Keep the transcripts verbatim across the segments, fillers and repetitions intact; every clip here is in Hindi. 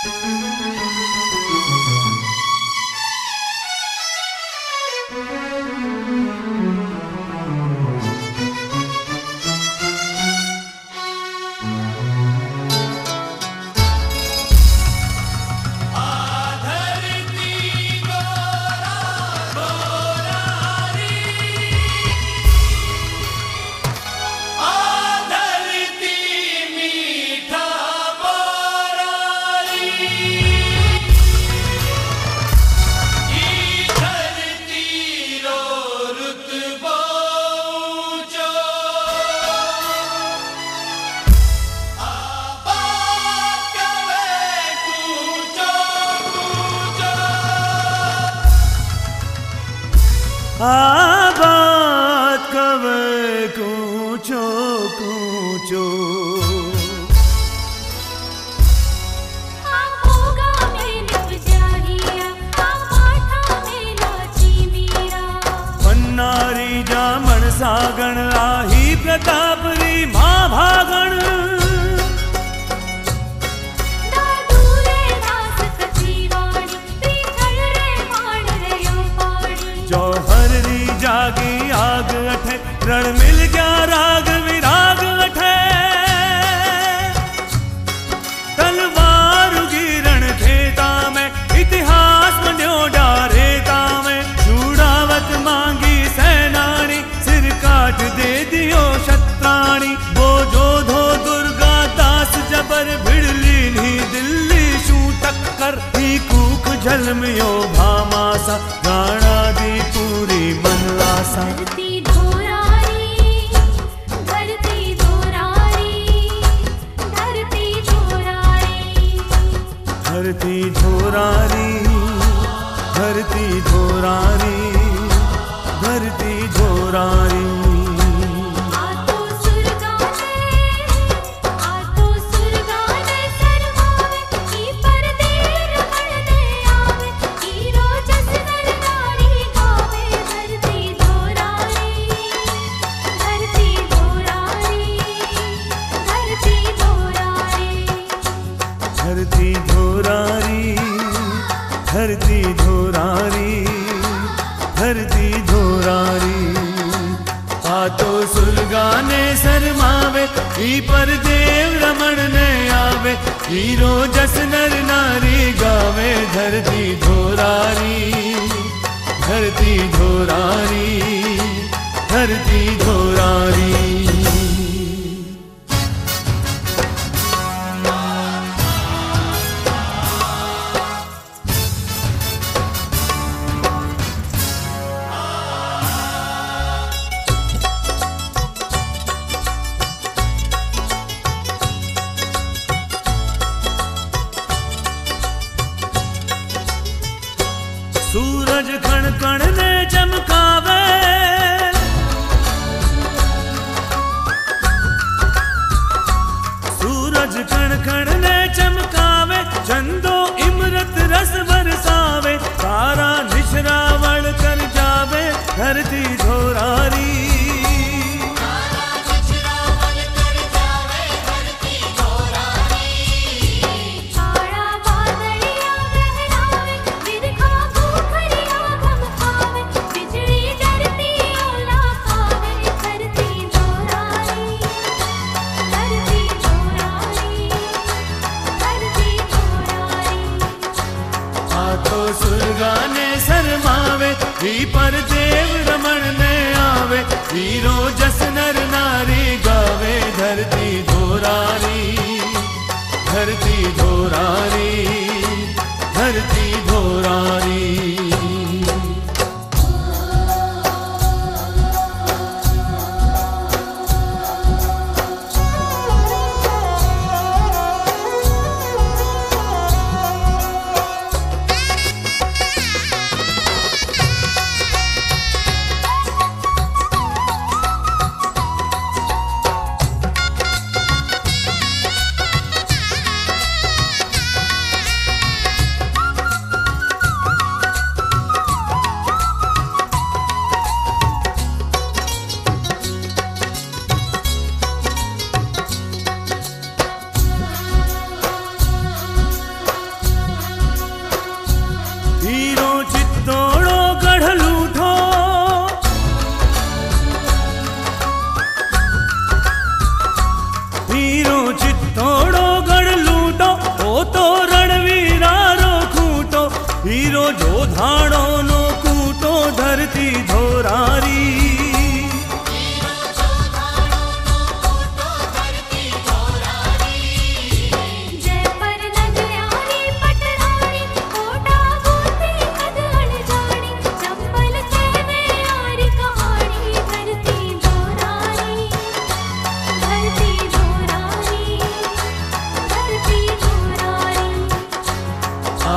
आबाद कवे कूचो कूचो पन्नारी जामण सागण आही प्रतापरी मां भागण जागी आग अठे रण मिल गया राग विराग अठे तलवार गिरण खेता में इतिहास बन्यो डारेता में चूड़ावत मांगी सेनानी सिर काट दे दियो शत्राणी वो जोधो दुर्गा दास जबर भिड़ली नी दिल्ली शू टक्कर ही कूक झलमियो भामासा राणा दी पूरी मनलासा धरती धोरारी धरती धोरारी धरती धोरारी धरती धोरारी धरती धोरारी धरती धोरारी धरती धोरारी धरती धोरारी धरती धोरारी आतो सुलगाने शर्मावे ई पर देव रमण ने आवे हीरो जस नर नारी गावे धरती धोरारी धरती धोरारी धरती धोरारी सूरज कण कण ने चमकावे सूरज कण कण ने चमकावे चंदो इमरत रस बरसावे तारा निशरावण कर जावे धरती धोरारी सुरगाने शर्मावे ही पर देव रमण ने आवे हीरो जस नर नारी गावे धरती धोरारी धरती धोरारी धरती धोरारी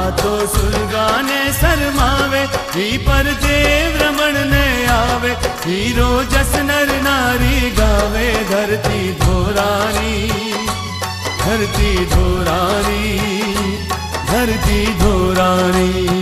आतो सुरगाने सरमावे ही पर देव रमण ने आवे हीरो जस नर नारी गावे धरती धोरानी धरती धोरानी धरती धोरानी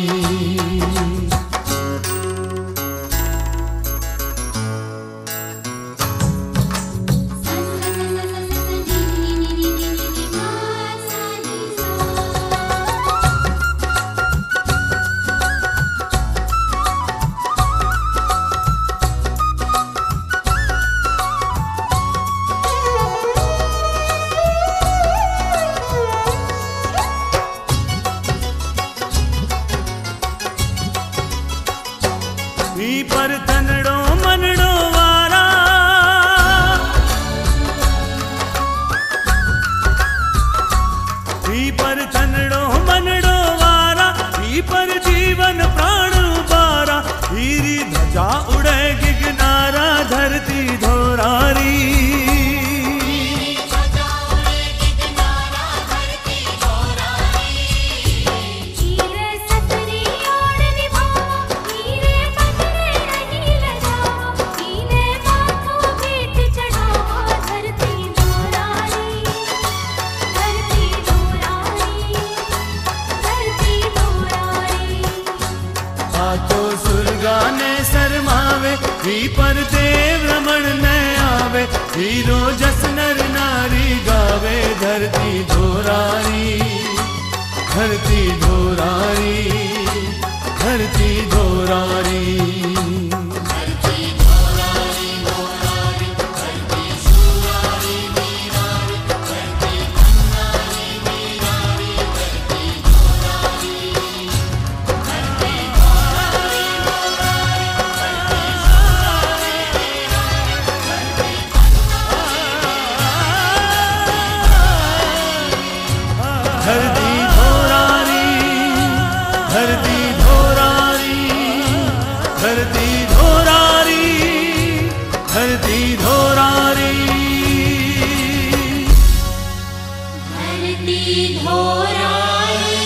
ही पर तनड़ो मनड़ो वारा ही पर तनड़ो मनड़ो वारा ही पर जीवन प्राण बारा हीरी ध्वजा उड़े गिगनारा धरती धोरारी आतो सुरगाने सरमावे ही पर देव रमण न आवे हीरो जस नर नारी गावे धरती धोरानी धरती धोरानी धरती धोरानी धरती धोरानी धरती धोरानी धरती धोरानी धरती धोरानी धरती धोरानी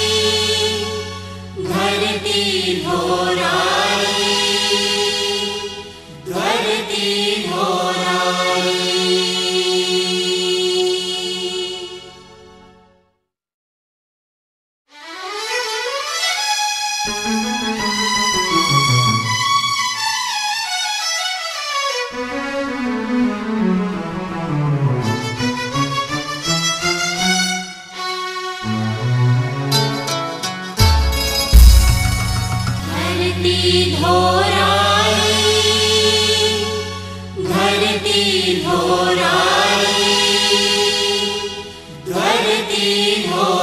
धरती धोरानी धरती धोरानी धरती धोरानी धरती धोरानी धरती धोरानी